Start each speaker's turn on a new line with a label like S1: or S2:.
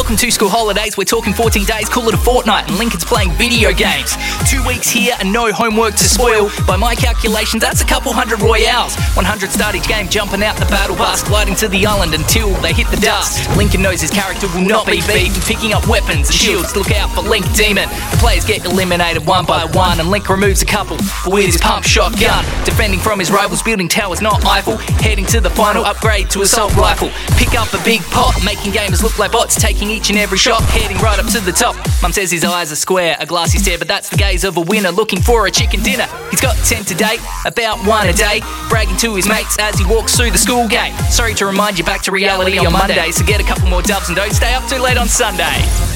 S1: Welcome to school holidays. We're talking 14 days, call it a fortnight, and Lincoln's playing video games. 2 weeks here and no homework to spoil. By my calculations, that's a couple hundred royales. 100 start each game, jumping out the battle bus, gliding to the island until they hit the dust. Lincoln knows his character will not be beaten, picking up weapons and shields. Look out for Link Demon. The players get eliminated one by one, and Link removes a couple with his pump shotgun. Defending from his rivals, building towers not Eiffel. Heading to the final, upgrade to assault rifle. Pick up a big pot, making gamers look like bots, taking each and every shot, heading right up to the top. Mum says his eyes are square, a glassy stare, but that's the gaze of a winner looking for a chicken dinner. He's got 10 to date, about 1 a day, bragging to his mates as he walks through the school gate. Sorry to remind you, back to reality on Monday, so get a couple more dubs and don't stay up too late on Sunday.